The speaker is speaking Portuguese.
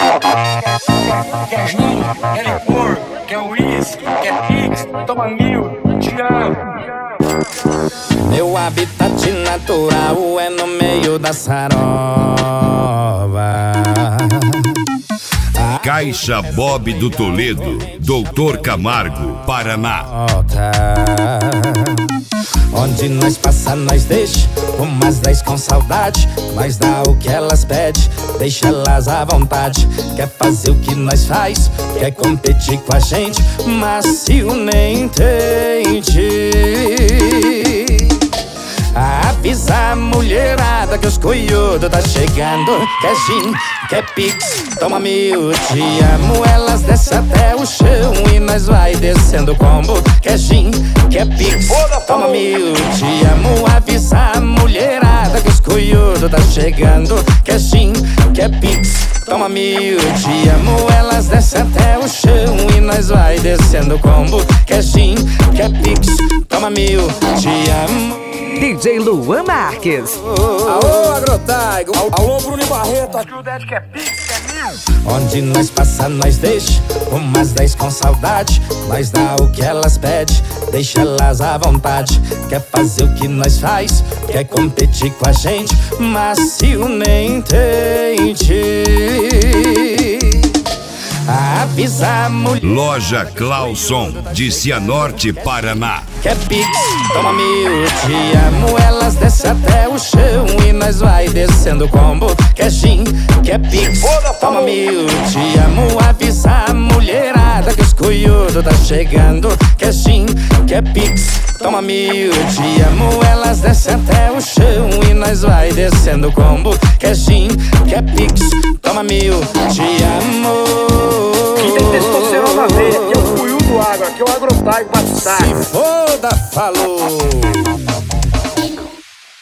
Quer gin, quer licor, quer uísque, quer pix, toma mil, te amo. Meu habitat natural é no meio da sarova. Caixa Bob do Toledo, Doutor Camargo, Paraná. Onde nós passa, nós deixa umas 10 com saudade. Nós dá o que elas pedem, deixa elas à vontade. Quer fazer o que nós faz, quer competir com a gente, macio nem tente. Avisa a mulherada que os coiudos tá chegando. Quer gin, quer pix, toma mil, te amo. Elas descem até o chão e nós vai descendo o combo. Quer gin, quer pix, toma mil, te amo. Avisa a mulherada que os coiudos tá chegando. Quer gin, quer pix, toma mil, te amo. Elas descem até o chão e nós vai descendo o combo. Quer gin, quer pix, toma mil, te amo. DJ Luan Marques. Alô, Agrotaigo. Alô, Bruno Barreto, aqui o Ded quer pix, quer mil. Onde nós passa, nós deixa umas 10 com saudade. Nós dá o que elas pedem, deixa elas à vontade. Quer fazer o que nós faz, quer competir com a gente, macio nem tente. Avisa a mulher. Loja Clauson, de Cianorte, Paraná. Quer pix, toma mil, te amo. Elas descem até o chão e nós vai descendo o combo. Quer gin, quer pix, toma mil, te amo. Avisa a mulherada que os coiudos tá chegando. Quer gin, quer pix, toma mil, te amo. Elas descem até o chão e nós vai descendo o combo. Quer gin, quer pix, toma mil, te amo. Quem tem testosterona na veia, aqui é o Cuiu do Agro, aqui é o Agrotaigo Batistado. Se foda, falou!